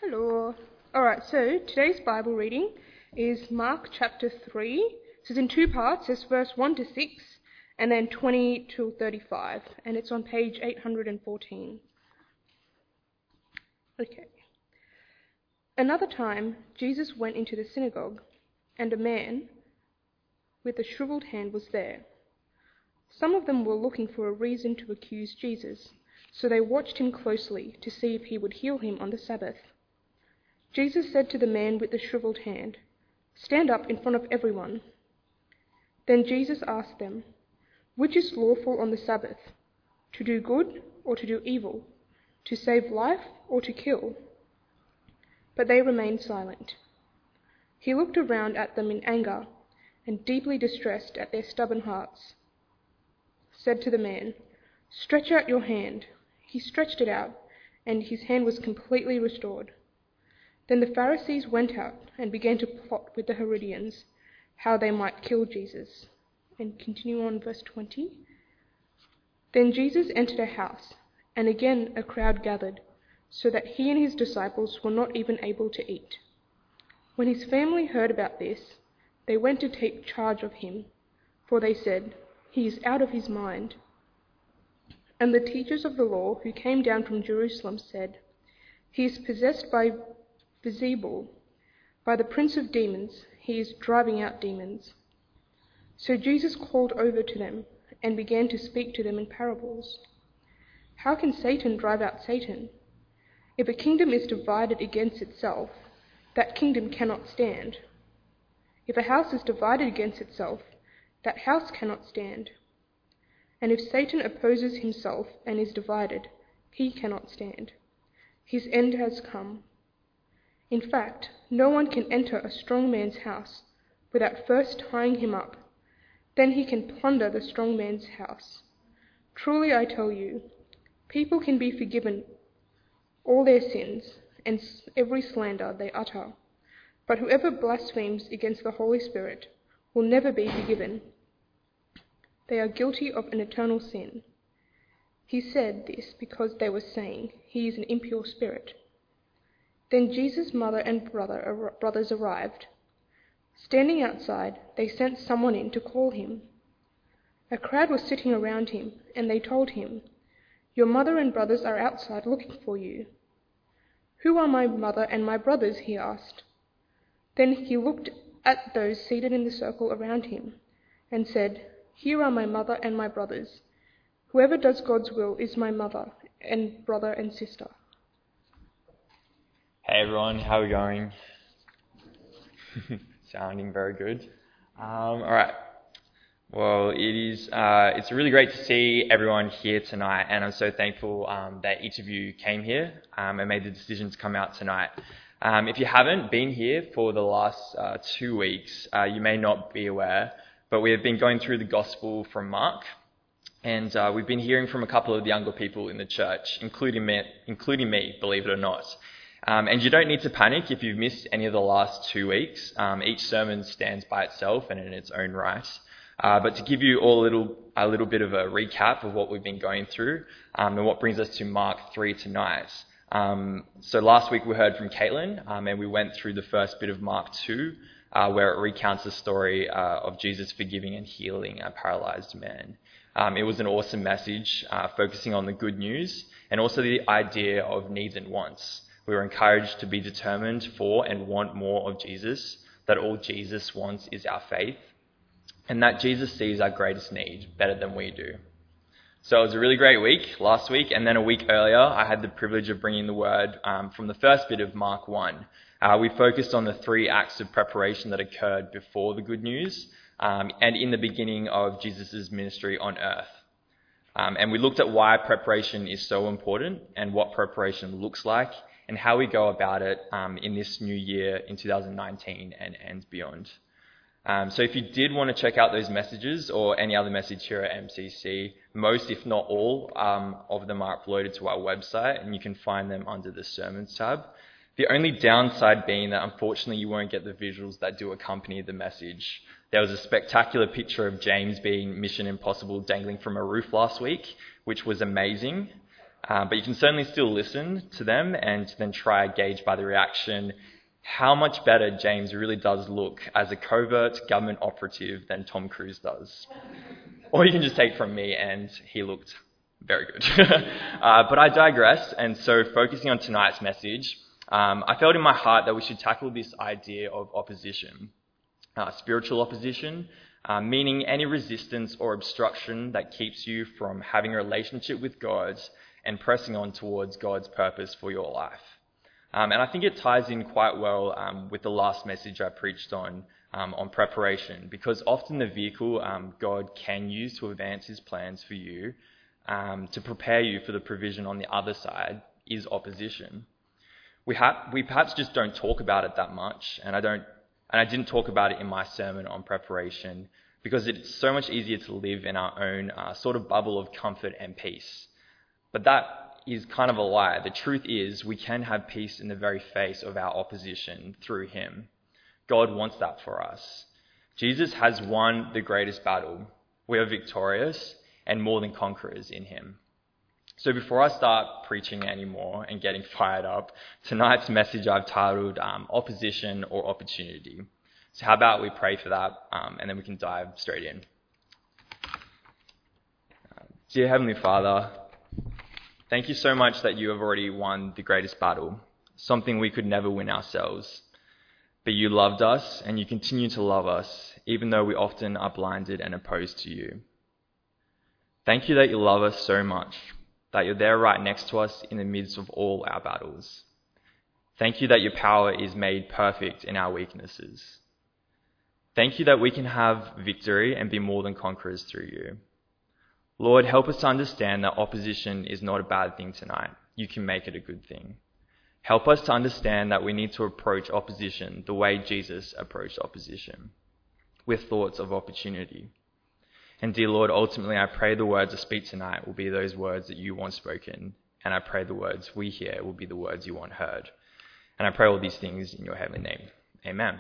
Hello. Alright, so today's Bible reading is Mark chapter 3. This is in two parts. There's verse 1 to 6 and then 20 to 35. And it's on page 814. Okay. Another time, Jesus went into the synagogue, and a man with a shriveled hand was there. Some of them were looking for a reason to accuse Jesus, so they watched him closely to see if he would heal him on the Sabbath. Jesus said to the man with the shriveled hand, "Stand up in front of everyone." Then Jesus asked them, "Which is lawful on the Sabbath, to do good or to do evil, to save life or to kill?" But they remained silent. He looked around at them in anger and, deeply distressed at their stubborn hearts, said to the man, "Stretch out your hand." He stretched it out, and his hand was completely restored. Then the Pharisees went out and began to plot with the Herodians how they might kill Jesus. And continue on verse 20. Then Jesus entered a house, and again a crowd gathered, so that he and his disciples were not even able to eat. When his family heard about this, they went to take charge of him, for they said, "He is out of his mind." And the teachers of the law who came down from Jerusalem said, "He is possessed by Beelzebul, by the prince of demons. He is driving out demons." So Jesus called over to them and began to speak to them in parables. "How can Satan drive out Satan? If a kingdom is divided against itself, that kingdom cannot stand. If a house is divided against itself, that house cannot stand. And if Satan opposes himself and is divided, he cannot stand. His end has come. In fact, no one can enter a strong man's house without first tying him up. Then he can plunder the strong man's house. Truly I tell you, people can be forgiven all their sins and every slander they utter. But whoever blasphemes against the Holy Spirit will never be forgiven. They are guilty of an eternal sin." He said this because they were saying, "He is an impure spirit." Then Jesus' mother and brothers arrived. Standing outside, they sent someone in to call him. A crowd was sitting around him, and they told him, "Your mother and brothers are outside looking for you." "Who are my mother and my brothers?" he asked. Then he looked at those seated in the circle around him and said, "Here are my mother and my brothers. Whoever does God's will is my mother and brother and sister." Hey everyone, how are we going? Sounding very good. Alright, well it's really great to see everyone here tonight, and I'm so thankful that each of you came here and made the decision to come out tonight. If you haven't been here for the last 2 weeks, you may not be aware, but we have been going through the Gospel from Mark, and we've been hearing from a couple of the younger people in the church, including me, believe it or not. And you don't need to panic if you've missed any of the last 2 weeks. Each sermon stands by itself and in its own right. But to give you all a little bit of a recap of what we've been going through and what brings us to Mark 3 tonight. So last week we heard from Caitlin and we went through the first bit of Mark 2 where it recounts the story of Jesus forgiving and healing a paralyzed man. It was an awesome message focusing on the good news and also the idea of needs and wants. We were encouraged to be determined for and want more of Jesus, that all Jesus wants is our faith, and that Jesus sees our greatest need better than we do. So it was a really great week last week, and then a week earlier I had the privilege of bringing the word from the first bit of Mark 1. We focused on the 3 acts of preparation that occurred before the good news and in the beginning of Jesus' ministry on earth. And we looked at why preparation is so important and what preparation looks like, and how we go about it in this new year in 2019 and beyond. So if you did want to check out those messages or any other message here at MCC, most if not all of them are uploaded to our website, and you can find them under the Sermons tab. The only downside being that unfortunately you won't get the visuals that do accompany the message. There was a spectacular picture of James being Mission Impossible dangling from a roof last week, which was amazing. But you can certainly still listen to them and then try to gauge by the reaction how much better James really does look as a covert government operative than Tom Cruise does. Or you can just take from me, and he looked very good. But I digress, and so focusing on tonight's message, I felt in my heart that we should tackle this idea of opposition. Spiritual opposition, meaning any resistance or obstruction that keeps you from having a relationship with God and pressing on towards God's purpose for your life. And I think it ties in quite well with the last message I preached on preparation, because often the vehicle God can use to advance his plans for you, to prepare you for the provision on the other side, is opposition. We perhaps just don't talk about it that much, and I didn't talk about it in my sermon on preparation, because it's so much easier to live in our own sort of bubble of comfort and peace. But that is kind of a lie. The truth is we can have peace in the very face of our opposition through him. God wants that for us. Jesus has won the greatest battle. We are victorious and more than conquerors in him. So before I start preaching anymore and getting fired up, tonight's message I've titled Opposition or Opportunity. So how about we pray for that, and then we can dive straight in. Dear Heavenly Father, thank you so much that you have already won the greatest battle, something we could never win ourselves. But you loved us, and you continue to love us, even though we often are blinded and opposed to you. Thank you that you love us so much, that you're there right next to us in the midst of all our battles. Thank you that your power is made perfect in our weaknesses. Thank you that we can have victory and be more than conquerors through you. Lord, help us to understand that opposition is not a bad thing tonight. You can make it a good thing. Help us to understand that we need to approach opposition the way Jesus approached opposition, with thoughts of opportunity. And dear Lord, ultimately I pray the words I speak tonight will be those words that you want spoken, and I pray the words we hear will be the words you want heard. And I pray all these things in your heavenly name. Amen.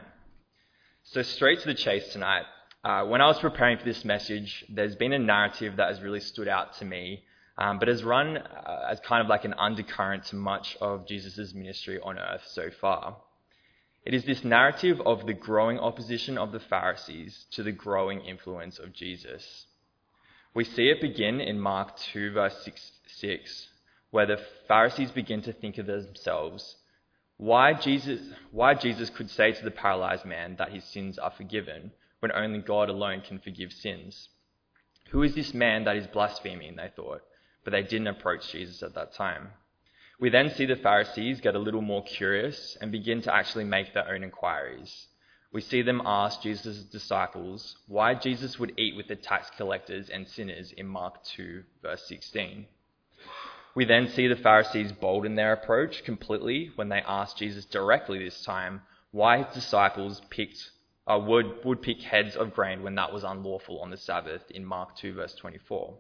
So straight to the chase tonight. When I was preparing for this message, there's been a narrative that has really stood out to me, but has run as kind of like an undercurrent to much of Jesus' ministry on earth so far. It is this narrative of the growing opposition of the Pharisees to the growing influence of Jesus. We see it begin in Mark 2 verse 6, where the Pharisees begin to think of themselves, why Jesus could say to the paralyzed man that his sins are forgiven, when only God alone can forgive sins. Who is this man that is blaspheming, they thought, but they didn't approach Jesus at that time. We then see the Pharisees get a little more curious and begin to actually make their own inquiries. We see them ask Jesus' disciples why Jesus would eat with the tax collectors and sinners in Mark 2 verse 16. We then see the Pharisees bolden their approach completely when they ask Jesus directly this time why his disciples would pick heads of grain when that was unlawful on the Sabbath in Mark 2 verse 24.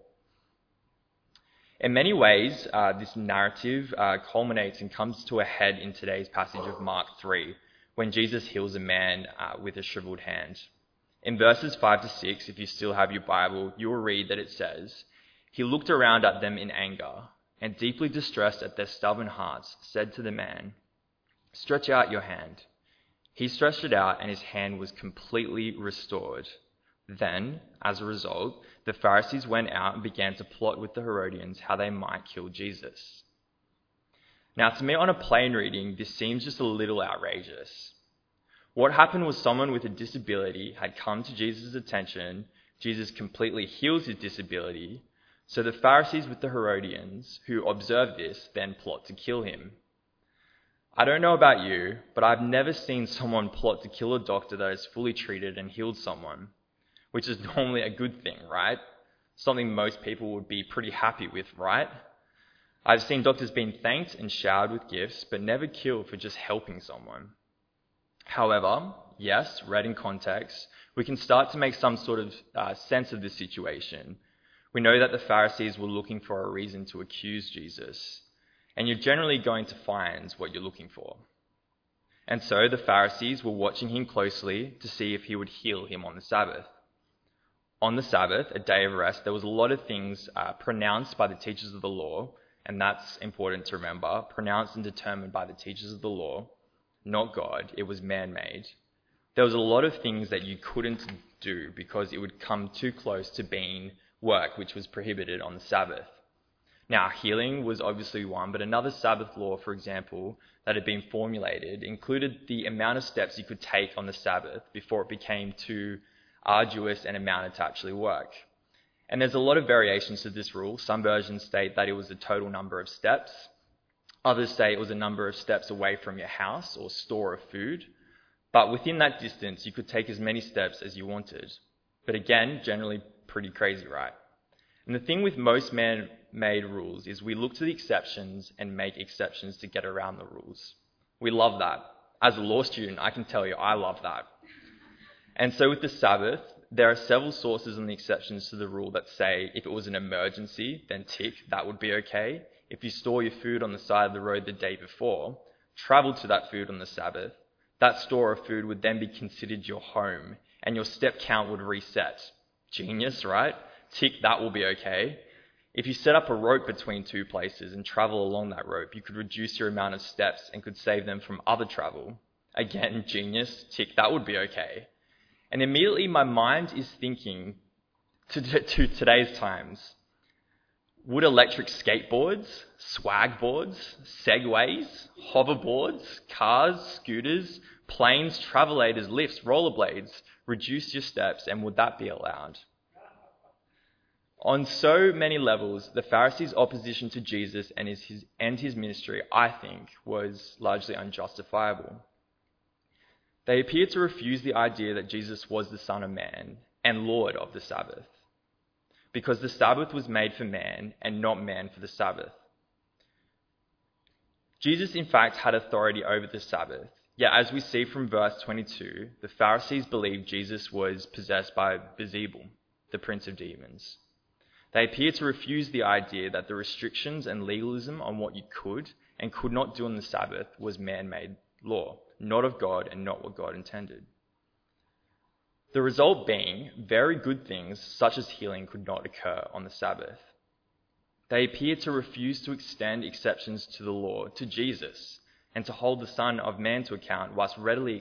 In many ways, this narrative culminates and comes to a head in today's passage of Mark 3, when Jesus heals a man with a shriveled hand. In verses 5 to 6, if you still have your Bible, you will read that it says, "He looked around at them in anger, and deeply distressed at their stubborn hearts, said to the man, 'Stretch out your hand.' He stretched it out, and his hand was completely restored. Then, as a result, the Pharisees went out and began to plot with the Herodians how they might kill Jesus." Now, to me, on a plain reading, this seems just a little outrageous. What happened was someone with a disability had come to Jesus' attention. Jesus completely heals his disability. So the Pharisees with the Herodians, who observed this, then plot to kill him. I don't know about you, but I've never seen someone plot to kill a doctor that has fully treated and healed someone, which is normally a good thing, right? Something most people would be pretty happy with, right? I've seen doctors being thanked and showered with gifts, but never killed for just helping someone. However, yes, read in context, we can start to make some sort of sense of this situation. We know that the Pharisees were looking for a reason to accuse Jesus, and you're generally going to find what you're looking for. And so the Pharisees were watching him closely to see if he would heal him on the Sabbath. On the Sabbath, a day of rest, there was a lot of things pronounced by the teachers of the law, and that's important to remember, pronounced and determined by the teachers of the law, not God. It was man-made. There was a lot of things that you couldn't do because it would come too close to being work, which was prohibited on the Sabbath. Now, healing was obviously one, but another Sabbath law, for example, that had been formulated included the amount of steps you could take on the Sabbath before it became too arduous and amounted to actually work. And there's a lot of variations to this rule. Some versions state that it was the total number of steps. Others say it was a number of steps away from your house or store of food. But within that distance, you could take as many steps as you wanted. But again, generally pretty crazy, right? And the thing with most man-made rules is we look to the exceptions and make exceptions to get around the rules. We love that. As a law student, I can tell you I love that. And so with the Sabbath, there are several sources on the exceptions to the rule that say if it was an emergency, then tick, that would be okay. If you store your food on the side of the road the day before, travel to that food on the Sabbath, that store of food would then be considered your home and your step count would reset. Genius, right? Tick, that will be okay. If you set up a rope between two places and travel along that rope, you could reduce your amount of steps and could save them from other travel. Again, genius, tick, that would be okay. And immediately my mind is thinking to today's times. Would electric skateboards, swag boards, segways, hoverboards, cars, scooters, planes, travelators, lifts, rollerblades reduce your steps, and would that be allowed? On so many levels, the Pharisees' opposition to Jesus and his ministry, I think, was largely unjustifiable. They appeared to refuse the idea that Jesus was the Son of Man and Lord of the Sabbath, because the Sabbath was made for man and not man for the Sabbath. Jesus, in fact, had authority over the Sabbath. Yet, as we see from verse 22, the Pharisees believed Jesus was possessed by Beelzebul, the prince of demons. They appear to refuse the idea that the restrictions and legalism on what you could and could not do on the Sabbath was man-made law, not of God and not what God intended. The result being, very good things such as healing could not occur on the Sabbath. They appear to refuse to extend exceptions to the law to Jesus and to hold the Son of Man to account whilst readily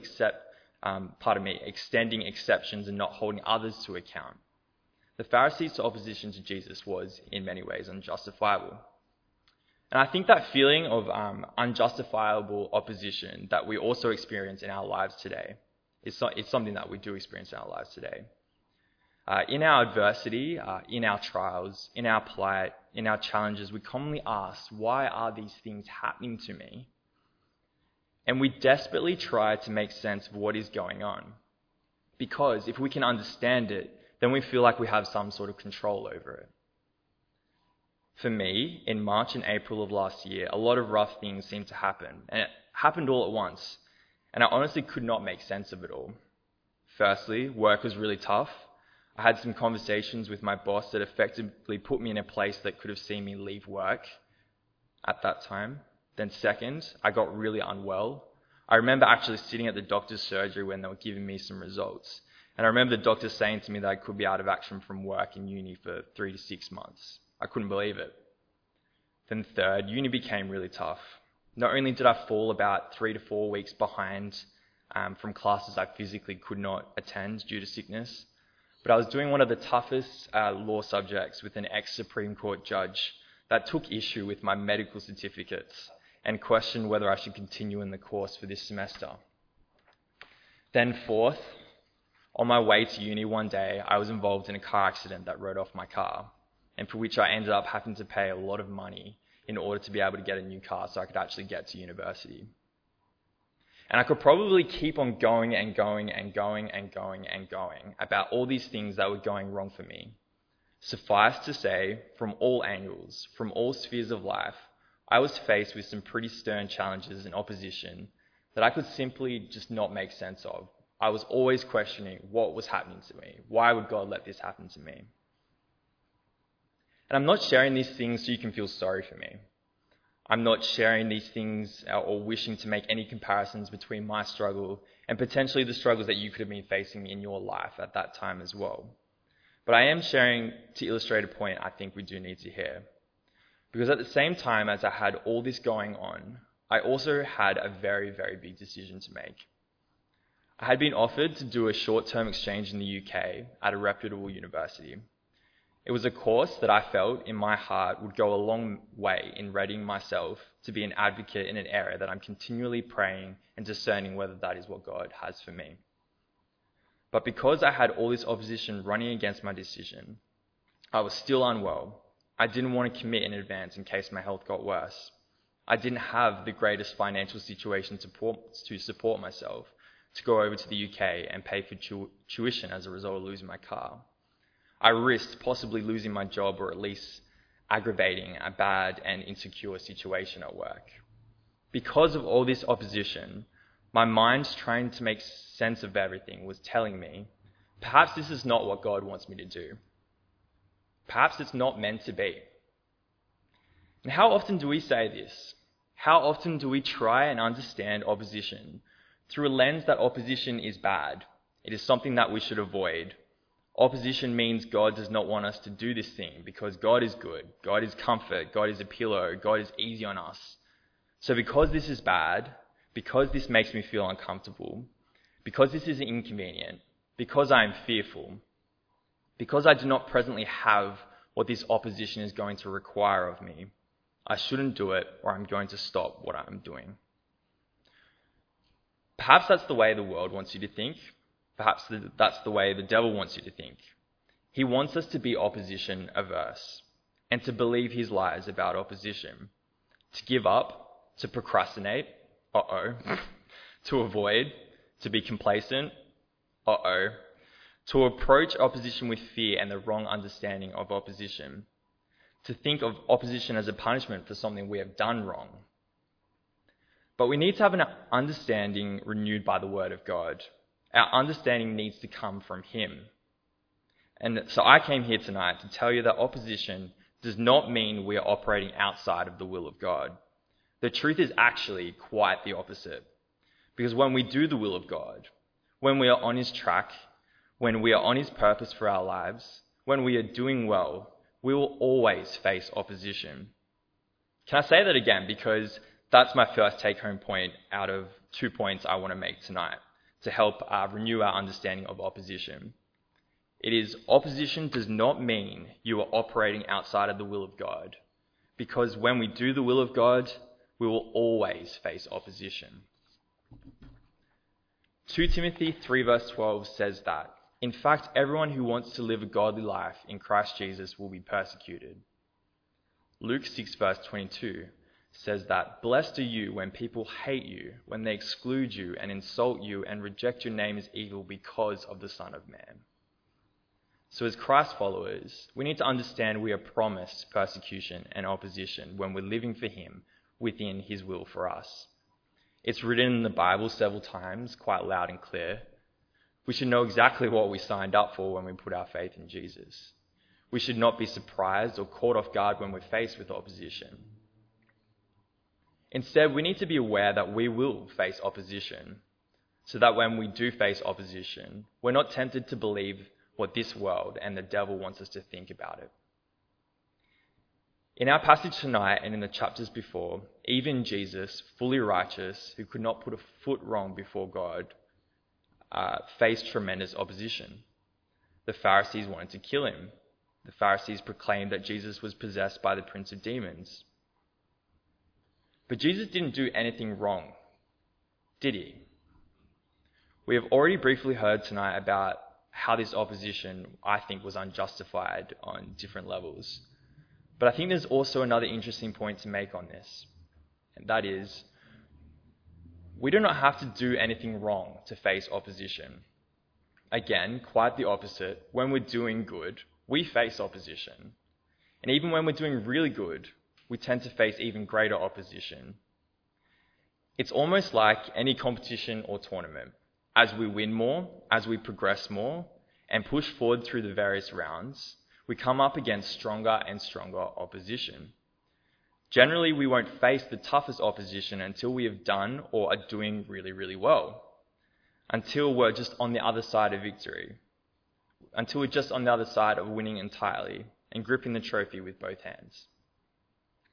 extending exceptions and not holding others to account. The Pharisees' opposition to Jesus was, in many ways, unjustifiable. And I think that feeling of unjustifiable opposition that we also experience in our lives today is something that we do experience in our lives today. In our adversity, in our trials, in our plight, in our challenges, we commonly ask, why are these things happening to me? And we desperately try to make sense of what is going on. Because if we can understand it, then we feel like we have some sort of control over it. For me, in March and April of last year, a lot of rough things seemed to happen, and it happened all at once, and I honestly could not make sense of it all. Firstly, work was really tough. I had some conversations with my boss that effectively put me in a place that could have seen me leave work at that time. Then second, I got really unwell. I remember actually sitting at the doctor's surgery when they were giving me some results. And I remember the doctor saying to me that I could be out of action from work in uni for 3 to 6 months. I couldn't believe it. Then third, uni became really tough. Not only did I fall about 3 to 4 weeks behind from classes I physically could not attend due to sickness, but I was doing one of the toughest law subjects with an ex-Supreme Court judge that took issue with my medical certificates and questioned whether I should continue in the course for this semester. Then fourth, on my way to uni one day, I was involved in a car accident that rode off my car, and for which I ended up having to pay a lot of money in order to be able to get a new car so I could actually get to university. And I could probably keep on going and going and going and going and going about all these things that were going wrong for me. Suffice to say, from all angles, from all spheres of life, I was faced with some pretty stern challenges and opposition that I could simply just not make sense of. I was always questioning what was happening to me. Why would God let this happen to me? And I'm not sharing these things so you can feel sorry for me. I'm not sharing these things or wishing to make any comparisons between my struggle and potentially the struggles that you could have been facing in your life at that time as well. But I am sharing to illustrate a point I think we do need to hear. Because at the same time as I had all this going on, I also had a very, very big decision to make. I had been offered to do a short-term exchange in the UK at a reputable university. It was a course that I felt in my heart would go a long way in readying myself to be an advocate in an area that I'm continually praying and discerning whether that is what God has for me. But because I had all this opposition running against my decision, I was still unwell. I didn't want to commit in advance in case my health got worse. I didn't have the greatest financial situation to support myself to go over to the UK and pay for tuition as a result of losing my car. I risked possibly losing my job or at least aggravating a bad and insecure situation at work. Because of all this opposition, my mind trying to make sense of everything was telling me, perhaps this is not what God wants me to do. Perhaps it's not meant to be. And how often do we say this? How often do we try and understand opposition through a lens that opposition is bad? It is something that we should avoid. Opposition means God does not want us to do this thing because God is good, God is comfort, God is a pillow, God is easy on us. So because this is bad, because this makes me feel uncomfortable, because this is inconvenient, because I am fearful, because I do not presently have what this opposition is going to require of me, I shouldn't do it or I'm going to stop what I'm doing. Perhaps that's the way the world wants you to think. Perhaps that's the way the devil wants you to think. He wants us to be opposition averse and to believe his lies about opposition, to give up, to procrastinate, to avoid, to be complacent, to approach opposition with fear and the wrong understanding of opposition, to think of opposition as a punishment for something we have done wrong. But we need to have an understanding renewed by the Word of God. Our understanding needs to come from him. And so I came here tonight to tell you that opposition does not mean we are operating outside of the will of God. The truth is actually quite the opposite. Because when we do the will of God, when we are on his track, when we are on his purpose for our lives, when we are doing well, we will always face opposition. Can I say that again? Because that's my first take-home point out of 2 points I want to make tonight to help renew our understanding of opposition. It is, opposition does not mean you are operating outside of the will of God, because when we do the will of God, we will always face opposition. 2 Timothy 3 verse 12 says that, in fact, everyone who wants to live a godly life in Christ Jesus will be persecuted. Luke 6 verse 22 says that, blessed are you when people hate you, when they exclude you and insult you and reject your name as evil because of the Son of Man. So as Christ followers, we need to understand we are promised persecution and opposition when we're living for him within his will for us. It's written in the Bible several times, quite loud and clear. We should know exactly what we signed up for when we put our faith in Jesus. We should not be surprised or caught off guard when we're faced with opposition. Instead, we need to be aware that we will face opposition, so that when we do face opposition, we're not tempted to believe what this world and the devil wants us to think about it. In our passage tonight and in the chapters before, even Jesus, fully righteous, who could not put a foot wrong before God, faced tremendous opposition. The Pharisees wanted to kill him. The Pharisees proclaimed that Jesus was possessed by the prince of demons. But Jesus didn't do anything wrong, did he? We have already briefly heard tonight about how this opposition, I think, was unjustified on different levels. But I think there's also another interesting point to make on this, and that is, we do not have to do anything wrong to face opposition. Again, quite the opposite. When we're doing good, we face opposition. And even when we're doing really good, we tend to face even greater opposition. It's almost like any competition or tournament. As we win more, as we progress more, and push forward through the various rounds, we come up against stronger and stronger opposition. Generally, we won't face the toughest opposition until we have done or are doing really, really well. Until we're just on the other side of victory. Until we're just on the other side of winning entirely and gripping the trophy with both hands.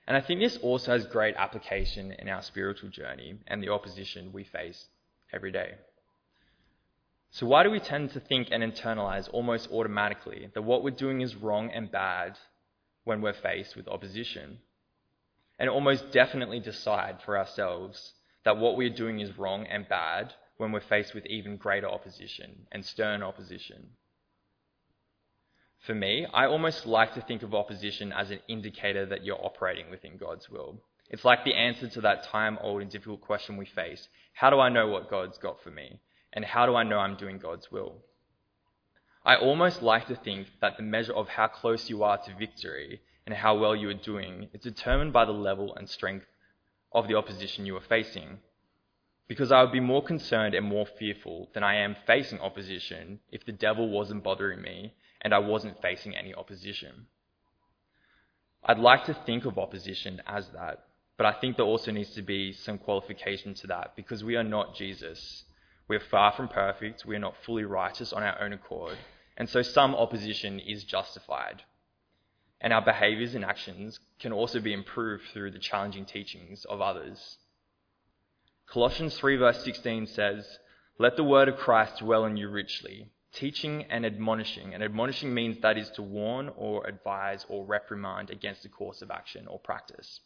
And I think this also has great application in our spiritual journey and the opposition we face every day. So why do we tend to think and internalize almost automatically that what we're doing is wrong and bad when we're faced with opposition? And almost definitely decide for ourselves that what we're doing is wrong and bad when we're faced with even greater opposition and stern opposition. For me, I almost like to think of opposition as an indicator that you're operating within God's will. It's like the answer to that time-old and difficult question we face: how do I know what God's got for me? And how do I know I'm doing God's will? I almost like to think that the measure of how close you are to victory and how well you are doing is determined by the level and strength of the opposition you are facing. Because I would be more concerned and more fearful than I am facing opposition if the devil wasn't bothering me and I wasn't facing any opposition. I'd like to think of opposition as that, but I think there also needs to be some qualification to that, because we are not Jesus. We are far from perfect, we are not fully righteous on our own accord, and so some opposition is justified. And our behaviours and actions can also be improved through the challenging teachings of others. Colossians 3 verse 16 says, "Let the word of Christ dwell in you richly, teaching and admonishing." And admonishing means that is to warn or advise or reprimand against a course of action or practice.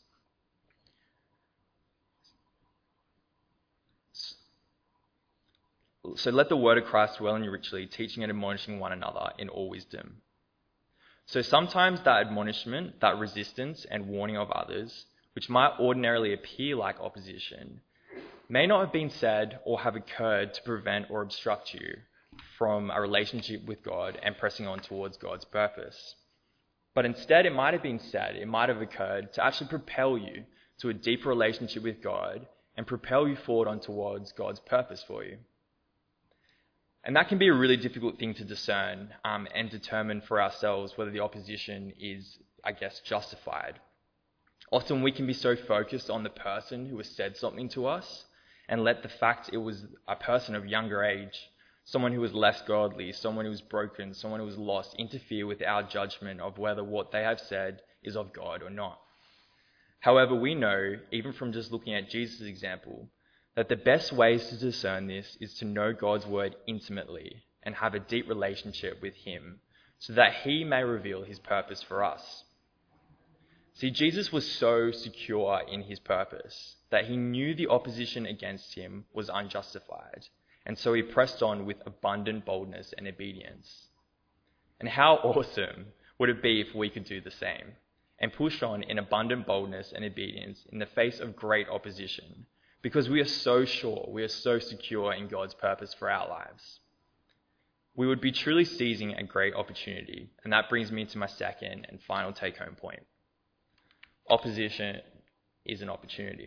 So let the word of Christ dwell in you richly, teaching and admonishing one another in all wisdom. So sometimes that admonishment, that resistance and warning of others, which might ordinarily appear like opposition, may not have been said or have occurred to prevent or obstruct you from a relationship with God and pressing on towards God's purpose. But instead, it might have been said, it might have occurred to actually propel you to a deeper relationship with God and propel you forward on towards God's purpose for you. And that can be a really difficult thing to discern and determine for ourselves whether the opposition is, justified. Often we can be so focused on the person who has said something to us and let the fact it was a person of younger age, someone who was less godly, someone who was broken, someone who was lost, interfere with our judgment of whether what they have said is of God or not. However, we know, even from just looking at Jesus' example, that the best ways to discern this is to know God's word intimately and have a deep relationship with him so that he may reveal his purpose for us. See, Jesus was so secure in his purpose that he knew the opposition against him was unjustified, and so he pressed on with abundant boldness and obedience. And how awesome would it be if we could do the same and push on in abundant boldness and obedience in the face of great opposition, because we are so sure, we are so secure in God's purpose for our lives. We would be truly seizing a great opportunity, and that brings me to my second and final take-home point. Opposition is an opportunity.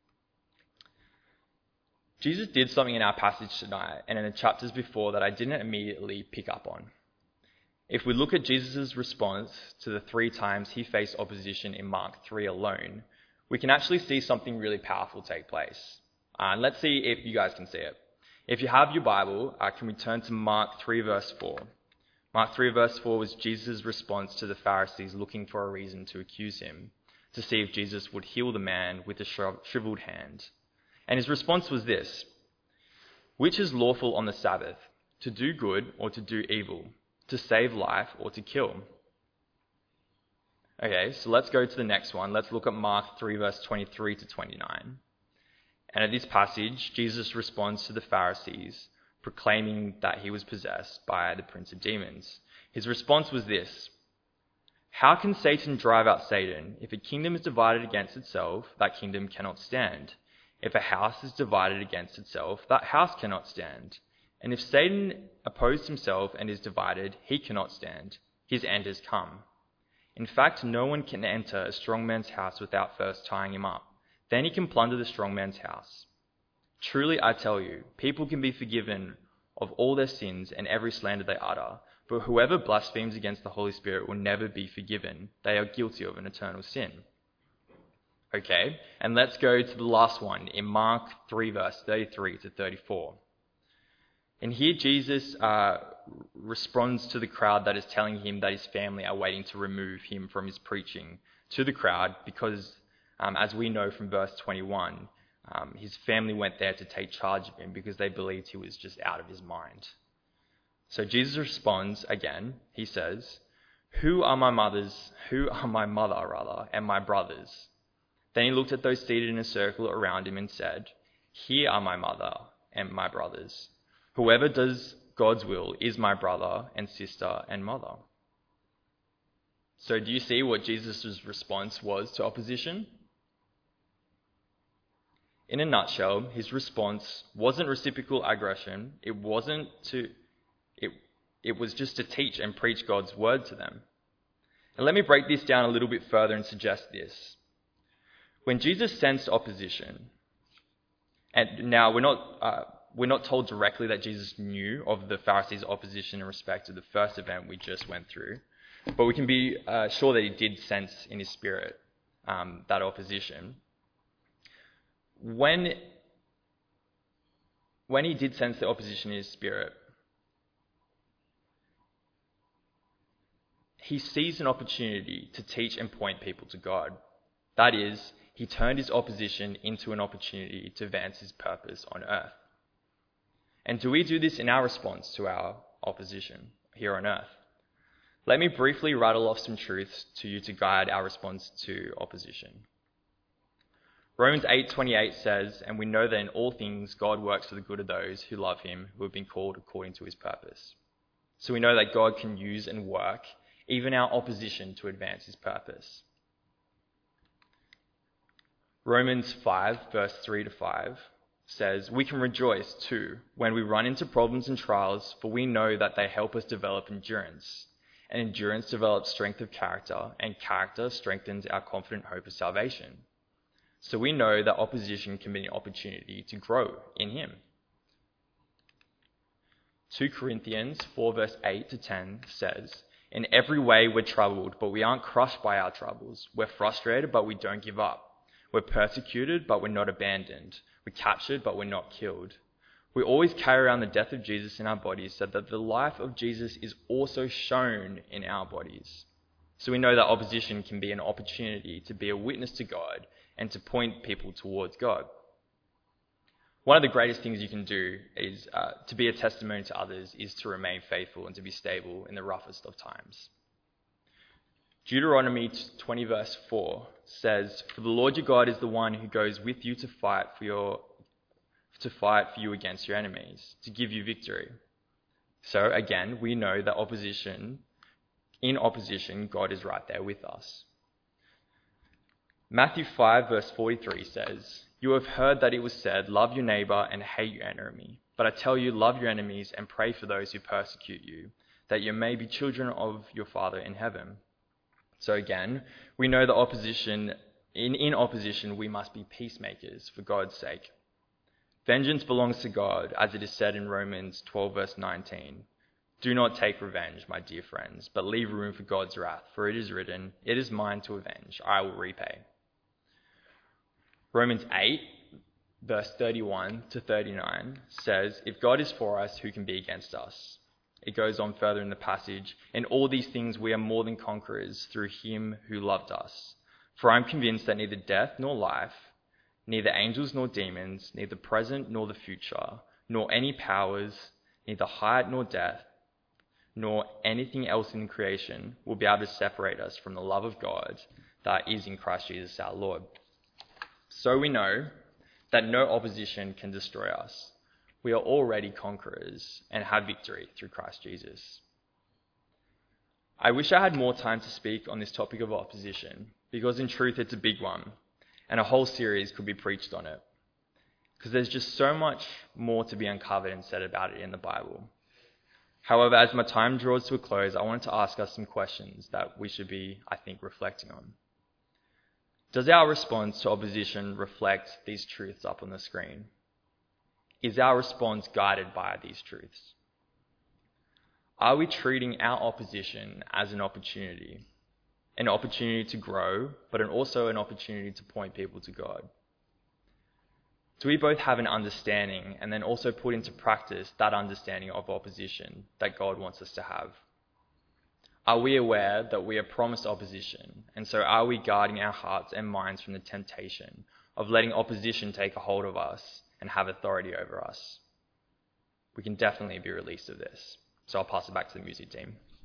Jesus did something in our passage tonight and in the chapters before that I didn't immediately pick up on. If we look at Jesus' response to the 3 times he faced opposition in Mark 3 alone, we can actually see something really powerful take place. And let's see if you guys can see it. If you have your Bible, can we turn to Mark 3 verse 4? Mark 3 verse 4 was Jesus' response to the Pharisees looking for a reason to accuse him, to see if Jesus would heal the man with a shriveled hand. And his response was this: "Which is lawful on the Sabbath, to do good or to do evil, to save life or to kill?" Okay, so let's go to the next one. Let's look at Mark 3 verse 23 to 29. And at this passage, Jesus responds to the Pharisees, proclaiming that he was possessed by the prince of demons. His response was this: "How can Satan drive out Satan? If a kingdom is divided against itself, that kingdom cannot stand. If a house is divided against itself, that house cannot stand. And if Satan opposed himself and is divided, he cannot stand. His end has come. In fact, no one can enter a strong man's house without first tying him up. Then he can plunder the strong man's house. Truly, I tell you, people can be forgiven of all their sins and every slander they utter, but whoever blasphemes against the Holy Spirit will never be forgiven. They are guilty of an eternal sin." Okay, and let's go to the last one in Mark 3 verse 33 to 34. And here Jesus responds to the crowd that is telling him that his family are waiting to remove him from his preaching to the crowd because As we know from verse 21, his family went there to take charge of him because they believed he was just out of his mind. So Jesus responds again. He says, who are my mother, and my brothers? Then he looked at those seated in a circle around him and said, here are my mother and my brothers. Whoever does God's will is my brother and sister and mother. So do you see what Jesus' response was to opposition? In a nutshell, his response wasn't reciprocal aggression. It was just to teach and preach God's word to them. And let me break this down a little bit further and suggest this. When Jesus sensed opposition, and now we're not told directly that Jesus knew of the Pharisees' opposition in respect to the first event we just went through, but we can be sure that he did sense in his spirit that opposition. When he did sense the opposition in his spirit, he seized an opportunity to teach and point people to God. That is, he turned his opposition into an opportunity to advance his purpose on earth. And do we do this in our response to our opposition here on earth? Let me briefly rattle off some truths to you to guide our response to opposition. Romans 8:28 says, and we know that in all things God works for the good of those who love him, who have been called according to his purpose. So we know that God can use and work even our opposition to advance his purpose. Romans 5, verse 3-5 says, we can rejoice too when we run into problems and trials, for we know that they help us develop endurance. And endurance develops strength of character, and character strengthens our confident hope of salvation. So we know that opposition can be an opportunity to grow in him. 2 Corinthians 4, verse 8-10 says, in every way we're troubled, but we aren't crushed by our troubles. We're frustrated, but we don't give up. We're persecuted, but we're not abandoned. We're captured, but we're not killed. We always carry around the death of Jesus in our bodies so that the life of Jesus is also shown in our bodies. So we know that opposition can be an opportunity to be a witness to God and to point people towards God. One of the greatest things you can do is to be a testimony to others is to remain faithful and to be stable in the roughest of times. Deuteronomy 20 verse 4 says, for the Lord your God is the one who goes with you to fight for you against your enemies, to give you victory. So again, we know that in opposition, God is right there with us. Matthew 5 verse 43 says, you have heard that it was said, love your neighbor and hate your enemy. But I tell you, love your enemies and pray for those who persecute you, that you may be children of your Father in heaven. So again, we know that in opposition, we must be peacemakers for God's sake. Vengeance belongs to God, as it is said in Romans 12 verse 19. Do not take revenge, my dear friends, but leave room for God's wrath, for it is written, it is mine to avenge, I will repay. Romans 8, verse 31-39 says, if God is for us, who can be against us? It goes on further in the passage, in all these things we are more than conquerors through him who loved us. For I am convinced that neither death nor life, neither angels nor demons, neither present nor the future, nor any powers, neither height nor depth, nor anything else in creation will be able to separate us from the love of God that is in Christ Jesus our Lord. So we know that no opposition can destroy us. We are already conquerors and have victory through Christ Jesus. I wish I had more time to speak on this topic of opposition, because in truth it's a big one, and a whole series could be preached on it. Because there's just so much more to be uncovered and said about it in the Bible. However, as my time draws to a close, I wanted to ask us some questions that we should be, I think, reflecting on. Does our response to opposition reflect these truths up on the screen? Is our response guided by these truths? Are we treating our opposition as an opportunity to grow, but also an opportunity to point people to God? Do we both have an understanding and then also put into practice that understanding of opposition that God wants us to have? Are we aware that we are promised opposition? And so are we guarding our hearts and minds from the temptation of letting opposition take a hold of us and have authority over us? We can definitely be released of this. So I'll pass it back to the music team.